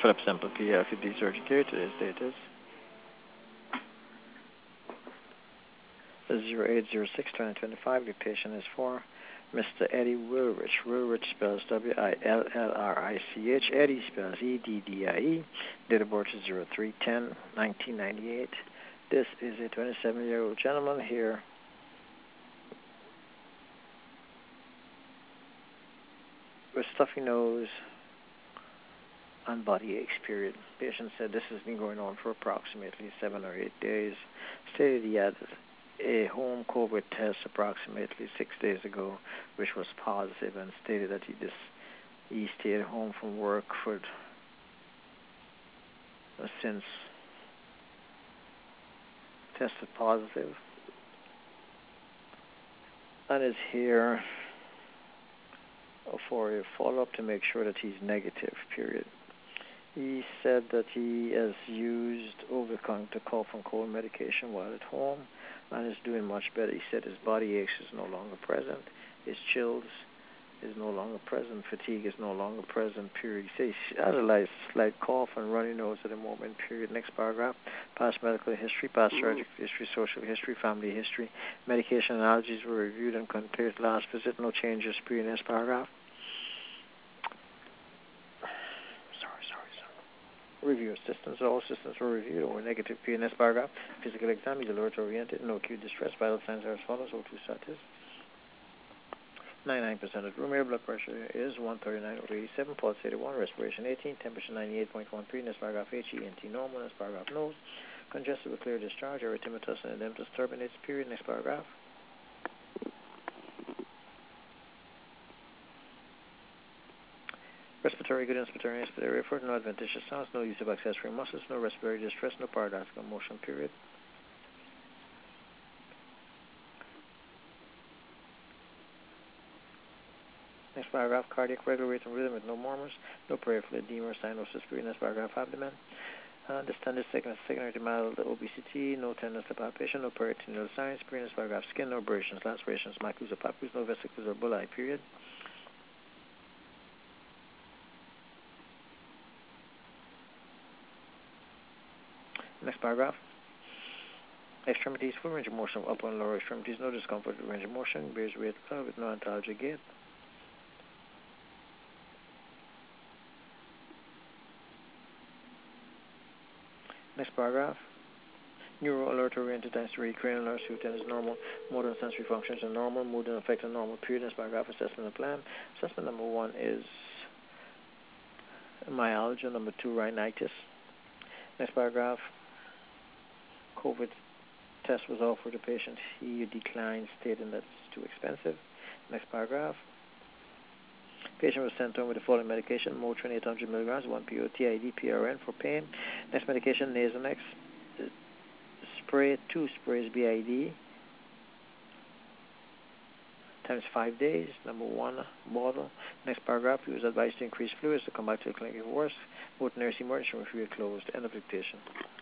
Philip Semple, PFD Surgery Care. Today's date is 08/06/2025. The patient is for Mr. Eddie Willrich. Willrich spells Willrich. Eddie spells EDDIE. Date of birth is 03/10/1998. This is a 27-year-old gentleman here with stuffy nose and body aches, period. Patient said this has been going on for approximately 7 or 8 days. Stated he had a home COVID test approximately 6 days ago, which was positive, and stated that he stayed home from work for since tested positive, and is here for a follow-up to make sure that he's negative, period. He said that he has used over-the-counter cough and cold medication while at home and is doing much better. He said his body aches is no longer present, his chills is no longer present, fatigue is no longer present, period. He says he has a slight cough and runny nose at the moment, period. Next paragraph, past medical history, past surgical history, social history, family history, medication and allergies were reviewed and compared to last visit, no changes, period. Next paragraph. Review of systems. All systems were reviewed or were negative. PNS paragraph. Physical exam is alert oriented. No acute distress. Vital signs are as follows. O2 status 99% of room air. Blood pressure is 139/87. Pulse 81. Respiration 18. Temperature 98.13. Next paragraph. HENT normal. Next paragraph. Nose congested with clear discharge. Erythematous and edematous turbinates. Period. Next paragraph. Respiratory good, inspiratory effort, no adventitious sounds, no use of accessory muscles, no respiratory distress, no paradoxical motion, period. Next paragraph, cardiac regular rate and rhythm with no murmurs, no peripheral edema or cyanosis, period. Next paragraph, abdomen. The standard secondary to mild obesity, no tenderness to palpation, no peritoneal signs, period. Next paragraph, skin, no abrasions, lacerations, macules or papules, no vesicles or bullae, period. Next paragraph. Extremities, full range of motion of upper and lower extremities, no discomfort with range of motion, bears weight with no antalgic gait. Next paragraph. Neuro alert oriented sensory cranial nerve suited is normal. Motor and sensory functions are normal. Mood and affect are normal. Period. Next paragraph. Assessment and plan. Assessment number 1 is myalgia. Number 2, rhinitis. Next paragraph. COVID test was offered to the patient. He declined, stating that it's too expensive. Next paragraph. Patient was sent home with the following medication: Motrin 800 milligrams, 1 POTID PRN for pain. Next medication, Nasonex spray, 2 sprays BID times 5 days. Number 1 bottle. Next paragraph. He was advised to increase fluids to come back to the clinic if worse. Both nursing emergency room were closed. End of dictation.